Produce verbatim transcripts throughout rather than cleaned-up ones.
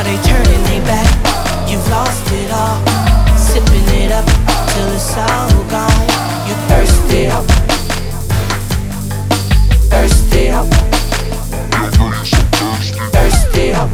they turning they back. You've lost it all, sipping it up till it's all gone. You thirsty up, thirsty up, thirsty up.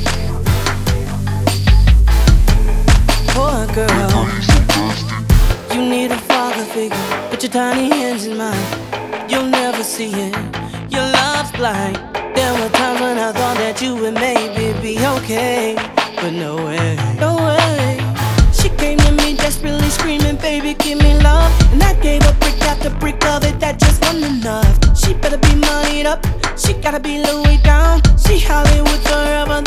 Poor girl, you need a father figure. Put your tiny hands in mine, you'll never see it. Your love's blind. There were times when I thought that you would maybe be okay, but no way, no way. She came to me desperately screaming, baby, give me love. And I gave her brick after brick of it, that just wasn't enough. She better be moneyed up, she gotta be Louis down. She Hollywood forever,